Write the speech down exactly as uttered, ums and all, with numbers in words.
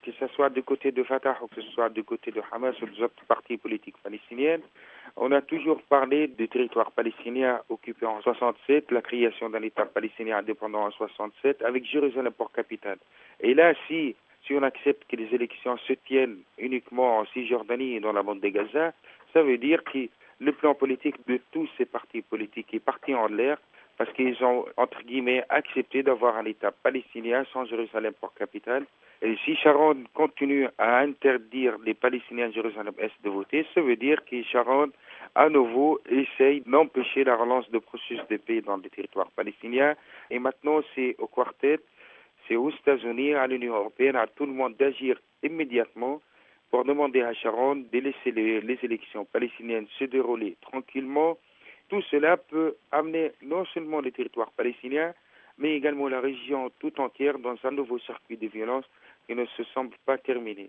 que ce soit du côté de Fatah ou que ce soit du côté de Hamas ou des autres partis politiques palestiniens, on a toujours parlé du territoire palestinien occupé en soixante-sept, la création d'un État palestinien indépendant en soixante-sept, avec Jérusalem pour capitale. Et là, si, si on accepte que les élections se tiennent uniquement en Cisjordanie et dans la bande de Gaza, ça veut dire que le plan politique de tous ces partis politiques est parti en l'air parce qu'ils ont, entre guillemets, accepté d'avoir un État palestinien sans Jérusalem pour capitale. Et si Sharon continue à interdire les Palestiniens de Jérusalem-Est de voter, ça veut dire que Sharon, à nouveau, essaye d'empêcher la relance du processus de paix dans les territoires palestiniens. Et maintenant, c'est au quartet, c'est aux États-Unis, à l'Union européenne, à tout le monde d'agir immédiatement pour demander à Sharon de laisser les, les élections palestiniennes se dérouler tranquillement. Tout cela peut amener non seulement les territoires palestiniens, mais également la région tout entière dans un nouveau circuit de violence qui ne se semble pas terminé.